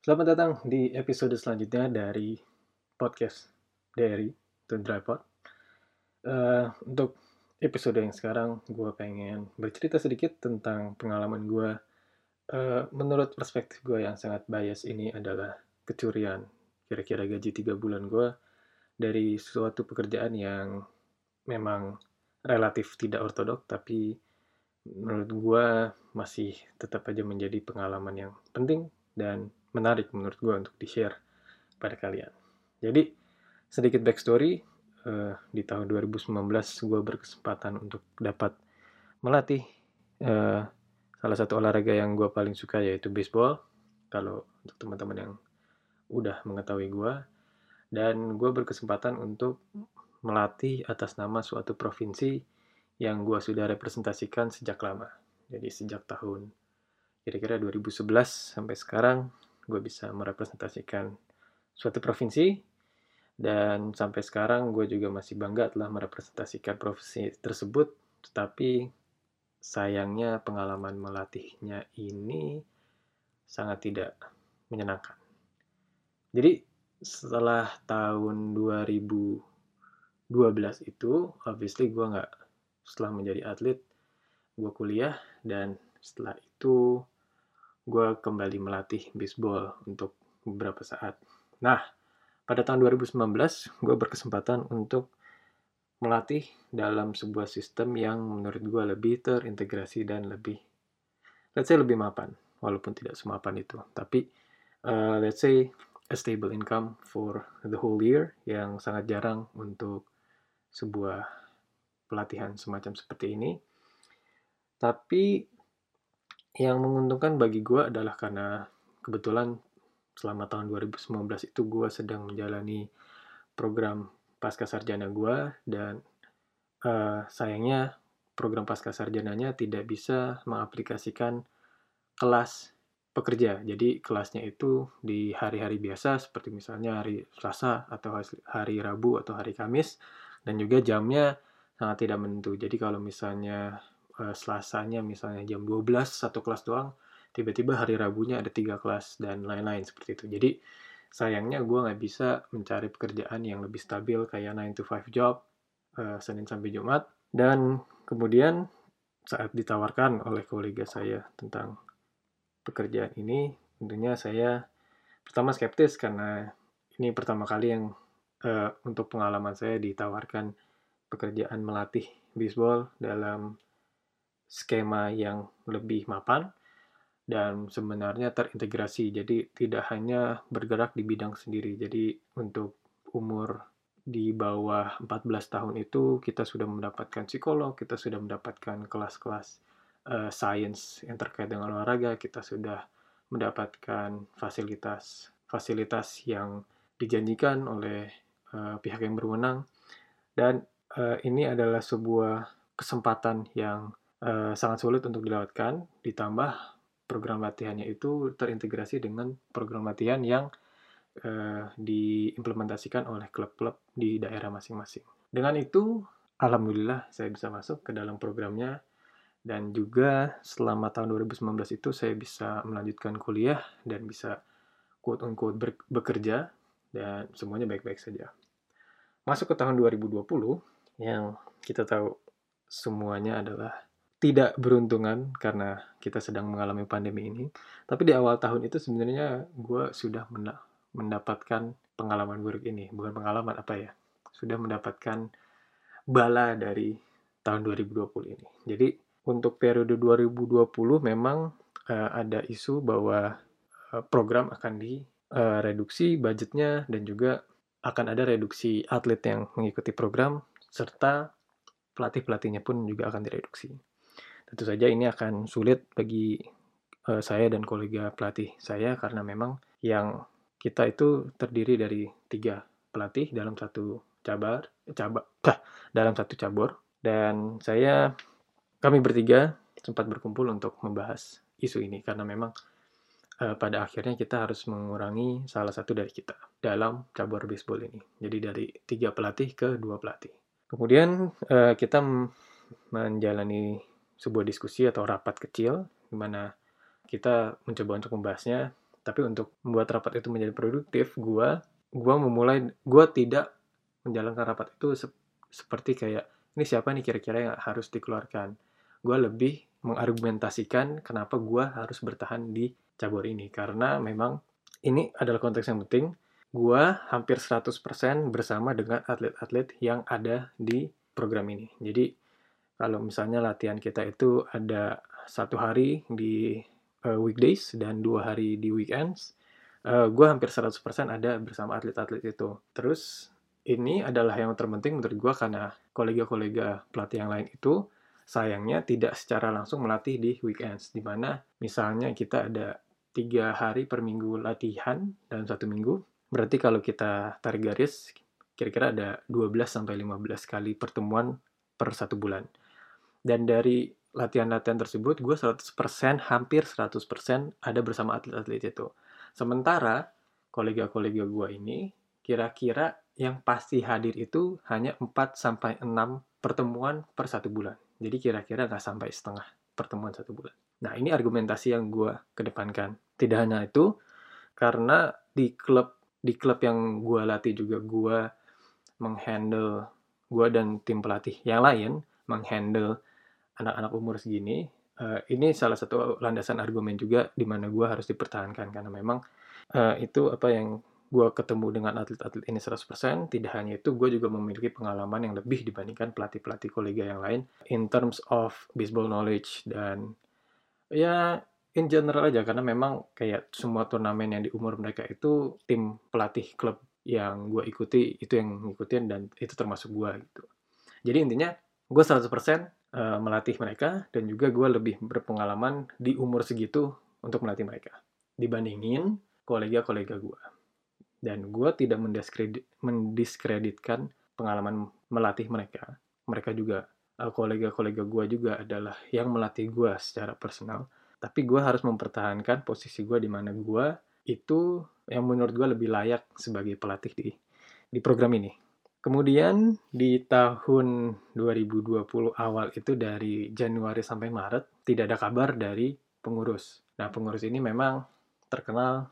Selamat datang di episode selanjutnya dari podcast Diary to Tripod. Untuk episode yang sekarang, gue pengen bercerita sedikit tentang pengalaman gue. Menurut perspektif gue yang sangat bias ini adalah kecurian kira-kira gaji 3 bulan gue dari suatu pekerjaan yang memang relatif tidak ortodok, tapi menurut gue masih tetap aja menjadi pengalaman yang penting dan menarik menurut gue untuk di-share pada kalian. Jadi, sedikit backstory, di tahun 2019 gue berkesempatan untuk dapat melatih salah satu olahraga yang gue paling suka yaitu baseball. Kalau untuk teman-teman yang udah mengetahui gue, dan gue berkesempatan untuk melatih atas nama suatu provinsi yang gue sudah representasikan sejak lama. Jadi sejak tahun kira-kira 2011 sampai sekarang gue bisa merepresentasikan suatu provinsi. Dan sampai sekarang gue juga masih bangga telah merepresentasikan profesi tersebut, tetapi sayangnya pengalaman melatihnya ini sangat tidak menyenangkan. Jadi setelah tahun 2012 itu, obviously gue nggak, setelah menjadi atlet, gue kuliah, dan setelah itu gue kembali melatih baseball untuk beberapa saat. Nah, pada tahun 2019, gue berkesempatan untuk melatih dalam sebuah sistem yang menurut gue lebih terintegrasi dan lebih, let's say lebih mapan, walaupun tidak semapan itu. Tapi, let's say a stable income for the whole year yang sangat jarang untuk sebuah pelatihan semacam seperti ini. Tapi yang menguntungkan bagi gue adalah karena kebetulan selama tahun 2019 itu gue sedang menjalani program pasca sarjana gue, dan sayangnya program pasca sarjananya tidak bisa mengaplikasikan kelas pekerja. Jadi kelasnya itu di hari-hari biasa seperti misalnya hari Selasa atau hari Rabu atau hari Kamis, dan juga jamnya sangat tidak menentu. Jadi kalau misalnya Selasanya misalnya jam 12 satu kelas doang, tiba-tiba hari Rabunya ada 3 kelas dan lain-lain seperti itu. Jadi sayangnya gue nggak bisa mencari pekerjaan yang lebih stabil kayak 9 to 5 job, Senin sampai Jumat. Dan kemudian saat ditawarkan oleh kolega saya tentang pekerjaan ini, tentunya saya pertama skeptis karena ini pertama kali yang untuk pengalaman saya ditawarkan pekerjaan melatih baseball dalam skema yang lebih mapan dan sebenarnya terintegrasi. Jadi tidak hanya bergerak di bidang sendiri. Jadi untuk umur di bawah 14 tahun itu kita sudah mendapatkan psikolog, kita sudah mendapatkan kelas-kelas sains yang terkait dengan olahraga, kita sudah mendapatkan fasilitas yang dijanjikan oleh pihak yang berwenang, dan ini adalah sebuah kesempatan yang sangat sulit untuk dilewatkan, ditambah program latihannya itu terintegrasi dengan program latihan yang diimplementasikan oleh klub-klub di daerah masing-masing. Dengan itu, alhamdulillah saya bisa masuk ke dalam programnya, dan juga selama tahun 2019 itu saya bisa melanjutkan kuliah dan bisa quote-unquote bekerja, dan semuanya baik-baik saja. Masuk ke tahun 2020, yang kita tahu semuanya adalah tidak beruntungan karena kita sedang mengalami pandemi ini. Tapi di awal tahun itu sebenarnya gue sudah mendapatkan pengalaman buruk ini. Bukan pengalaman apa ya, sudah mendapatkan bala dari tahun 2020 ini. Jadi untuk periode 2020 memang ada isu bahwa program akan direduksi budgetnya, dan juga akan ada reduksi atlet yang mengikuti program, serta pelatih-pelatihnya pun juga akan direduksi. Tentu saja ini akan sulit bagi saya dan kolega pelatih saya karena memang yang kita itu terdiri dari 3 pelatih dalam satu dalam satu cabur, dan kami bertiga sempat berkumpul untuk membahas isu ini karena memang pada akhirnya kita harus mengurangi salah satu dari kita dalam cabur baseball ini. Jadi dari 3 pelatih ke 2 pelatih. Kemudian kita menjalani sebuah diskusi atau rapat kecil di mana kita mencoba untuk membahasnya, Tapi untuk membuat rapat itu menjadi produktif, gue tidak menjalankan rapat itu seperti kayak, ini siapa nih kira-kira yang harus dikeluarkan. Gue lebih mengargumentasikan kenapa gue harus bertahan di cabur ini. Karena memang ini adalah konteks yang penting. Gue hampir 100% bersama dengan atlet-atlet yang ada di program ini. Jadi kalau misalnya latihan kita itu ada 1 hari di weekdays dan 2 hari di weekends, gue hampir 100% ada bersama atlet-atlet itu. Terus ini adalah yang terpenting menurut gue karena kolega-kolega pelatih yang lain itu sayangnya tidak secara langsung melatih di weekends, di mana misalnya kita ada 3 hari per minggu latihan dalam 1 minggu. Berarti kalau kita tarik garis, kira-kira ada 12-15 kali pertemuan per 1 bulan. Dan dari latihan-latihan tersebut, gue 100%, hampir 100% ada bersama atlet-atlet itu. Sementara, kolega-kolega gue ini, kira-kira yang pasti hadir itu hanya 4-6 pertemuan per 1 bulan. Jadi kira-kira nggak sampai setengah pertemuan 1 bulan. Nah, ini argumentasi yang gue kedepankan. Tidak hanya itu, karena di klub yang gue latih juga, gue dan tim pelatih yang lain menghandle anak-anak umur segini. Ini salah satu landasan argumen juga di mana gue harus dipertahankan karena memang itu apa yang gue ketemu dengan atlet-atlet ini 100%. Tidak hanya itu, gue juga memiliki pengalaman yang lebih dibandingkan pelatih-pelatih kolega yang lain in terms of baseball knowledge dan ya in general aja, karena memang kayak semua turnamen yang di umur mereka itu tim pelatih klub yang gue ikuti itu yang ngikutin dan itu termasuk gue gitu. Jadi intinya gue 100% melatih mereka dan juga gue lebih berpengalaman di umur segitu untuk melatih mereka dibandingin kolega-kolega gue. Dan gue tidak mendiskreditkan pengalaman melatih mereka. Mereka juga, kolega-kolega gue juga adalah yang melatih gue secara personal. Tapi gue harus mempertahankan posisi gue di mana gue itu yang menurut gue lebih layak sebagai pelatih di program ini. Kemudian di tahun 2020 awal itu dari Januari sampai Maret tidak ada kabar dari pengurus. Nah, pengurus ini memang terkenal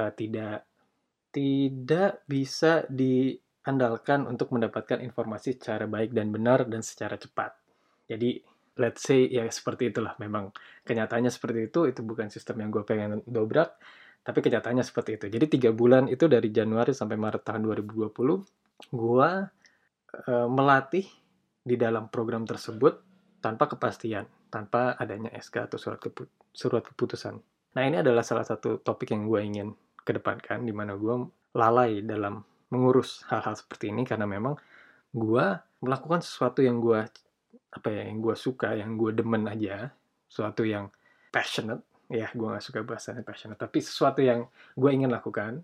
tidak bisa diandalkan untuk mendapatkan informasi secara baik dan benar dan secara cepat. Jadi, let's say ya seperti itulah, memang kenyataannya seperti itu bukan sistem yang gue pengen dobrak, tapi kenyataannya seperti itu. Jadi 3 bulan itu dari Januari sampai Maret tahun 2020, gue melatih di dalam program tersebut tanpa kepastian, tanpa adanya SK atau surat keputusan. Nah, ini adalah salah satu topik yang gue ingin kedepankan, di mana gue lalai dalam mengurus hal-hal seperti ini karena memang gue melakukan sesuatu yang gue suka, yang gue demen aja, sesuatu yang passionate. Ya, gue nggak suka bahasanya passionate, tapi sesuatu yang gue ingin lakukan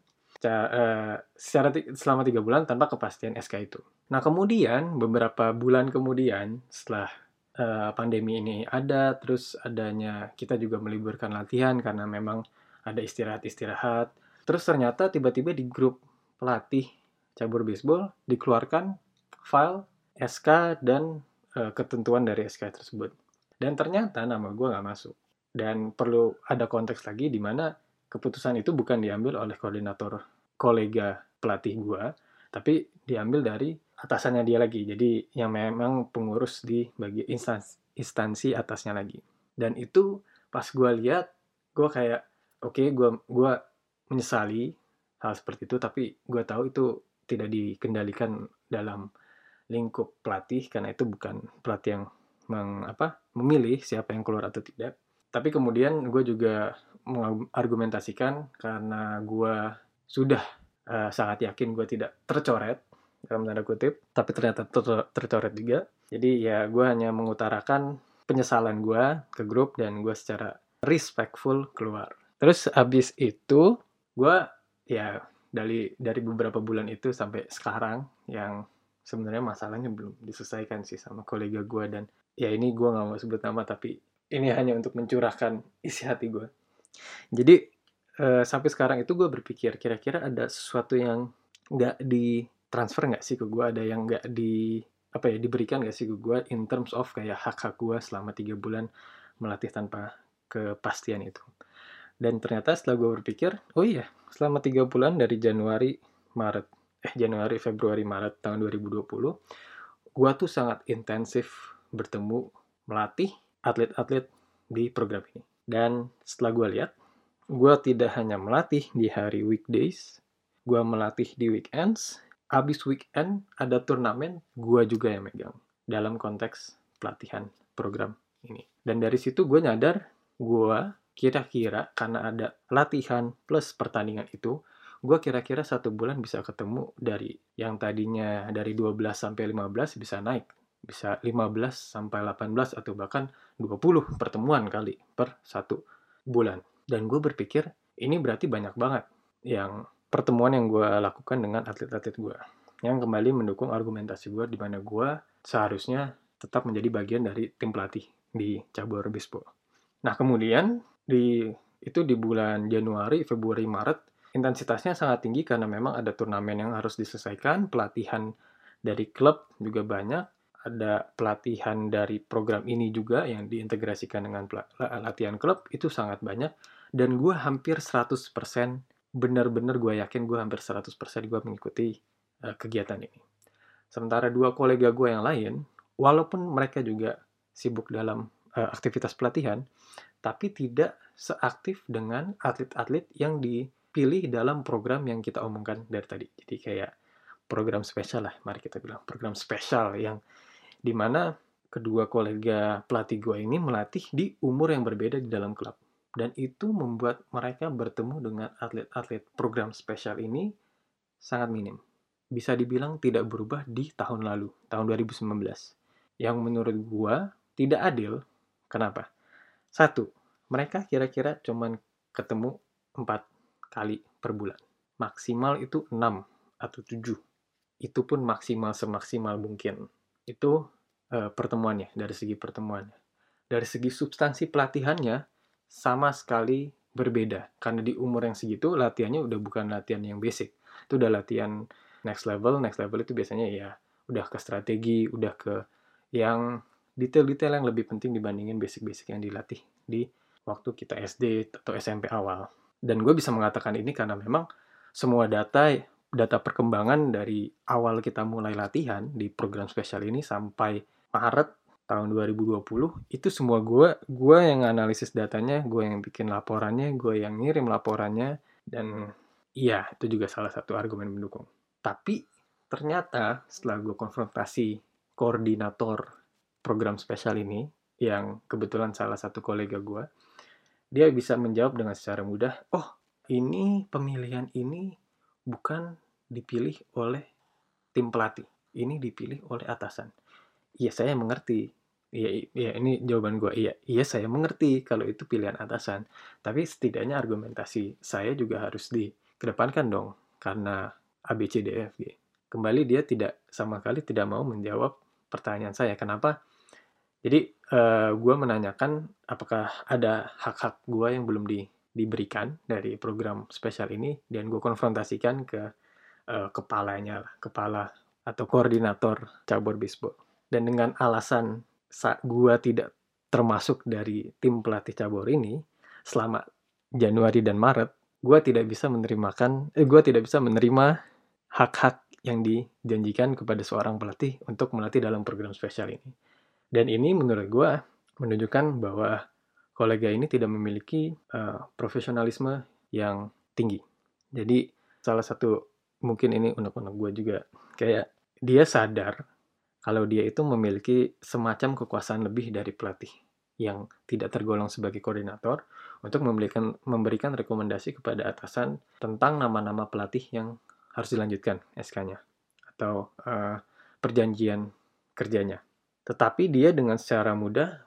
selama 3 bulan tanpa kepastian SK itu. Nah, kemudian beberapa bulan kemudian setelah pandemi ini ada, terus adanya kita juga meliburkan latihan karena memang ada istirahat-istirahat. Terus ternyata tiba-tiba di grup pelatih cabur baseball dikeluarkan file SK dan ketentuan dari SK tersebut. Dan ternyata nama gue nggak masuk. Dan perlu ada konteks lagi di mana keputusan itu bukan diambil oleh koordinator kolega pelatih gue, tapi diambil dari atasannya dia lagi. Jadi yang memang pengurus di bagian instansi atasnya lagi. Dan itu pas gue lihat, gue kayak oke, gue menyesali hal seperti itu, tapi gue tahu itu tidak dikendalikan dalam lingkup pelatih karena itu bukan pelatih yang memilih siapa yang keluar atau tidak. Tapi kemudian gue juga mengargumentasikan karena gue sudah sangat yakin gue tidak tercoret dalam tanda kutip, tapi ternyata tercoret juga. Jadi ya gue hanya mengutarakan penyesalan gue ke grup dan gue secara respectful keluar. Terus abis itu gue ya dari beberapa bulan itu sampai sekarang yang sebenarnya masalahnya belum diselesaikan sih sama kolega gue, dan ya ini gue nggak mau sebut nama tapi ini hanya untuk mencurahkan isi hati gue. Jadi sampai sekarang itu gue berpikir kira-kira ada sesuatu yang nggak ditransfer nggak sih ke gue, ada yang nggak diberikan nggak sih ke gue in terms of kayak hak-hak gue selama 3 bulan melatih tanpa kepastian itu. Dan ternyata setelah gue berpikir, oh iya, selama 3 bulan dari Januari, Februari, Maret tahun 2020, gue tuh sangat intensif bertemu, melatih atlet-atlet di program ini. Dan setelah gue lihat, gue tidak hanya melatih di hari weekdays, gue melatih di weekends, abis weekend ada turnamen, gue juga yang megang dalam konteks pelatihan program ini. Dan dari situ gue nyadar, gue kira-kira karena ada latihan plus pertandingan itu, gue kira-kira 1 bulan bisa ketemu dari yang tadinya dari 12 sampai 15 bisa naik. Bisa 15 sampai 18 atau bahkan 20 pertemuan kali per 1 bulan. Dan gue berpikir, ini berarti banyak banget yang pertemuan yang gue lakukan dengan atlet-atlet gue. Yang kembali mendukung argumentasi gue di mana gue seharusnya tetap menjadi bagian dari tim pelatih di cabur bisbol. Nah, kemudian itu di bulan Januari, Februari, Maret, intensitasnya sangat tinggi karena memang ada turnamen yang harus diselesaikan, pelatihan dari klub juga banyak, ada pelatihan dari program ini juga yang diintegrasikan dengan latihan klub, itu sangat banyak, dan gue hampir 100%, benar-benar gue yakin gue hampir 100% gue mengikuti kegiatan ini. Sementara 2 kolega gue yang lain, walaupun mereka juga sibuk dalam aktivitas pelatihan, tapi tidak seaktif dengan atlet-atlet yang dipilih dalam program yang kita omongkan dari tadi. Jadi kayak program spesial lah, mari kita bilang program spesial yang dimana kedua kolega pelatih gue ini melatih di umur yang berbeda di dalam klub. Dan itu membuat mereka bertemu dengan atlet-atlet program spesial ini sangat minim. Bisa dibilang tidak berubah di tahun lalu, tahun 2019. Yang menurut gue tidak adil. Kenapa? 1, mereka kira-kira cuman ketemu 4 kali per bulan. Maksimal itu 6 atau 7. Itu pun maksimal semaksimal mungkin. Itu pertemuannya, dari segi pertemuannya. Dari segi substansi pelatihannya, sama sekali berbeda. Karena di umur yang segitu, latihannya udah bukan latihan yang basic. Itu udah latihan next level. Next level itu biasanya ya udah ke strategi, udah ke yang detail-detail yang lebih penting dibandingin basic-basic yang dilatih di waktu kita SD atau SMP awal. Dan gue bisa mengatakan ini karena memang semua data perkembangan dari awal kita mulai latihan di program spesial ini sampai Maret tahun 2020, itu semua gue yang analisis datanya, gue yang bikin laporannya, gue yang ngirim laporannya, dan iya, itu juga salah satu argumen mendukung. Tapi ternyata setelah gue konfrontasi koordinator program spesial ini, yang kebetulan salah satu kolega gue, dia bisa menjawab dengan secara mudah, oh ini pemilihan ini bukan dipilih oleh tim pelatih, ini dipilih oleh atasan. Iya, saya mengerti. Iya, ini jawaban gue. Iya, saya mengerti kalau itu pilihan atasan. Tapi setidaknya argumentasi saya juga harus dikedepankan dong, karena A, B, C, D, E, F, G. Kembali dia sama sekali tidak mau menjawab pertanyaan saya. Kenapa? Jadi, gue menanyakan apakah ada hak-hak gue yang belum diberikan dari program spesial ini, dan gue konfrontasikan ke kepala atau koordinator cabur bisbol. Dan dengan alasan gue tidak termasuk dari tim pelatih cabur ini selama Januari dan Maret, gue tidak bisa menerima hak-hak yang dijanjikan kepada seorang pelatih untuk melatih dalam program spesial ini. Dan ini menurut gue menunjukkan bahwa kolega ini tidak memiliki profesionalisme yang tinggi. Jadi salah satu, mungkin ini unek-unek gue juga, kayak dia sadar kalau dia itu memiliki semacam kekuasaan lebih dari pelatih yang tidak tergolong sebagai koordinator untuk memberikan rekomendasi kepada atasan tentang nama-nama pelatih yang harus dilanjutkan SK-nya atau perjanjian kerjanya. Tetapi dia dengan secara mudah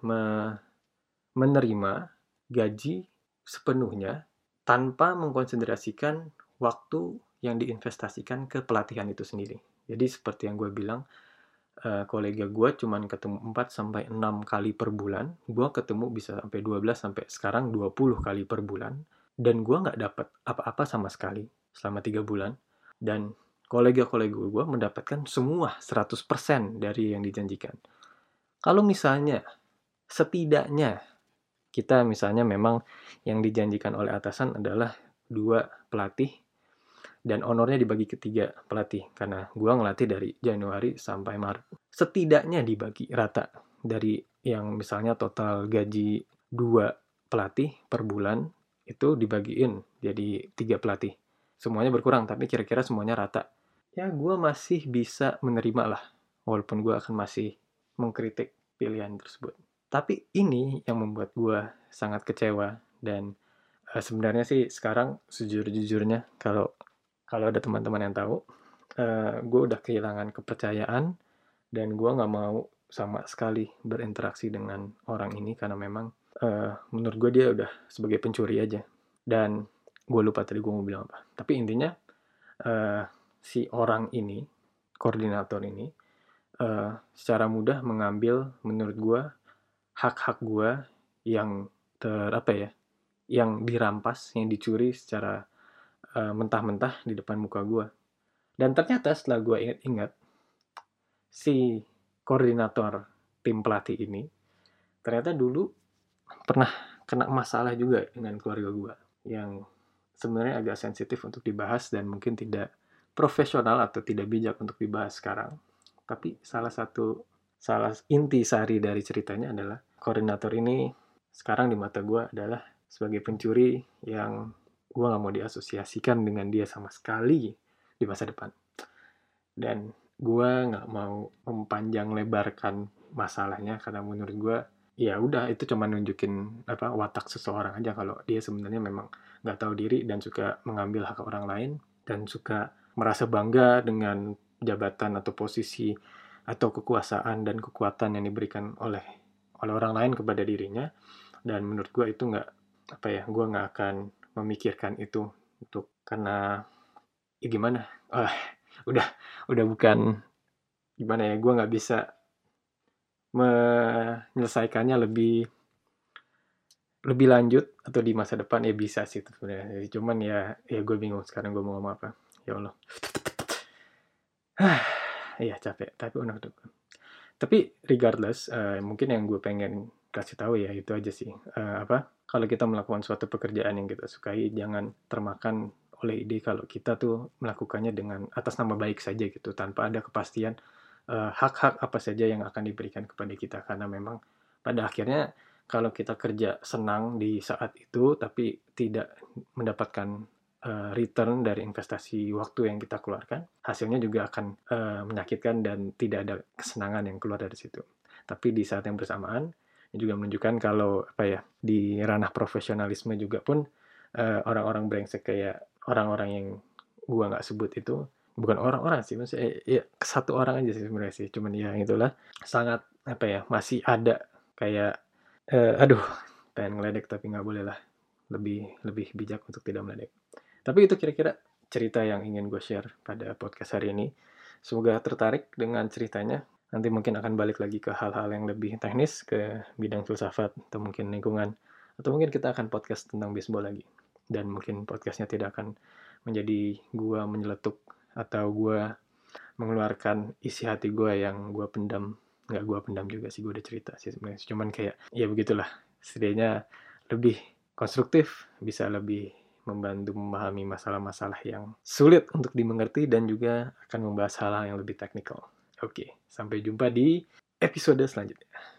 menerima gaji sepenuhnya tanpa mengkonsentrasikan waktu yang diinvestasikan ke pelatihan itu sendiri. Jadi seperti yang gue bilang, kolega gue cuma ketemu 4-6 kali per bulan, gue ketemu bisa sampai 12 sampai sekarang 20 kali per bulan, dan gue nggak dapat apa-apa sama sekali selama 3 bulan, dan kolega-kolega gue mendapatkan semua 100% dari yang dijanjikan. Kalau misalnya setidaknya kita misalnya memang yang dijanjikan oleh atasan adalah 2 pelatih dan honornya dibagi ke 3 pelatih. Karena gua ngelatih dari Januari sampai Maret. Setidaknya dibagi rata dari yang misalnya total gaji 2 pelatih per bulan itu dibagiin jadi 3 pelatih. Semuanya berkurang tapi kira-kira semuanya rata. Ya gua masih bisa menerima lah walaupun gua akan masih mengkritik pilihan tersebut. Tapi ini yang membuat gua sangat kecewa dan sebenarnya sih sekarang sejujur-jujurnya kalau kalau ada teman-teman yang tahu, gue udah kehilangan kepercayaan dan gue nggak mau sama sekali berinteraksi dengan orang ini karena memang menurut gue dia udah sebagai pencuri aja. Dan gue lupa tadi gue mau bilang apa. Tapi intinya eh, si orang ini, koordinator ini, secara mudah mengambil menurut gue hak-hak gue yang apa ya, yang dirampas, yang dicuri secara mentah-mentah di depan muka gue. Dan ternyata setelah gue ingat-ingat, si koordinator tim pelatih ini ternyata dulu pernah kena masalah juga dengan keluarga gue yang sebenarnya agak sensitif untuk dibahas dan mungkin tidak profesional atau tidak bijak untuk dibahas sekarang. Tapi salah inti sari dari ceritanya adalah koordinator ini sekarang di mata gue adalah sebagai pencuri yang gue gak mau diasosiasikan dengan dia sama sekali di masa depan. Dan gue nggak mau mempanjang lebarkan masalahnya karena menurut gue ya udah itu cuma nunjukin apa watak seseorang aja kalau dia sebenarnya memang nggak tahu diri dan suka mengambil hak orang lain dan suka merasa bangga dengan jabatan atau posisi atau kekuasaan dan kekuatan yang diberikan oleh orang lain kepada dirinya. Dan menurut gue itu nggak apa ya, gue nggak akan memikirkan itu untuk karena ya gimana, udah udah bukan gimana ya, gue nggak bisa menyelesaikannya lebih lebih lanjut atau di masa depan ya bisa sih sebenarnya. Cuman ya gue bingung sekarang gue mau ngomong apa. Ya Allah. Iya capek, tapi tapi regardless, mungkin yang gue pengen kasih tahu ya itu aja sih. Apa? Kalau kita melakukan suatu pekerjaan yang kita sukai, jangan termakan oleh ide kalau kita tuh melakukannya dengan atas nama baik saja gitu, tanpa ada kepastian hak-hak apa saja yang akan diberikan kepada kita. Karena memang pada akhirnya kalau kita kerja senang di saat itu, tapi tidak mendapatkan return dari investasi waktu yang kita keluarkan, hasilnya juga akan menyakitkan dan tidak ada kesenangan yang keluar dari situ. Tapi di saat yang bersamaan, juga menunjukkan kalau apa ya di ranah profesionalisme juga pun orang-orang brengsek kayak orang-orang yang gua nggak sebut itu bukan orang-orang sih maksudnya ya satu orang aja sih sebenarnya sih cuman ya itulah sangat apa ya masih ada kayak aduh pengen ngeledek tapi nggak boleh lah lebih lebih bijak untuk tidak meledek. Tapi itu kira-kira cerita yang ingin gue share pada podcast hari ini. Semoga tertarik dengan ceritanya. Nanti mungkin akan balik lagi ke hal-hal yang lebih teknis, ke bidang filsafat, atau mungkin lingkungan. Atau mungkin kita akan podcast tentang baseball lagi. Dan mungkin podcastnya tidak akan menjadi gue menyeletuk, atau gue mengeluarkan isi hati gue yang gue pendam. Nggak gue pendam juga sih, gue udah cerita sih sebenarnya. Cuman kayak, ya begitulah. Setidaknya lebih konstruktif, bisa lebih membantu memahami masalah-masalah yang sulit untuk dimengerti dan juga akan membahas hal-hal yang lebih teknikal. Oke, sampai jumpa di episode selanjutnya.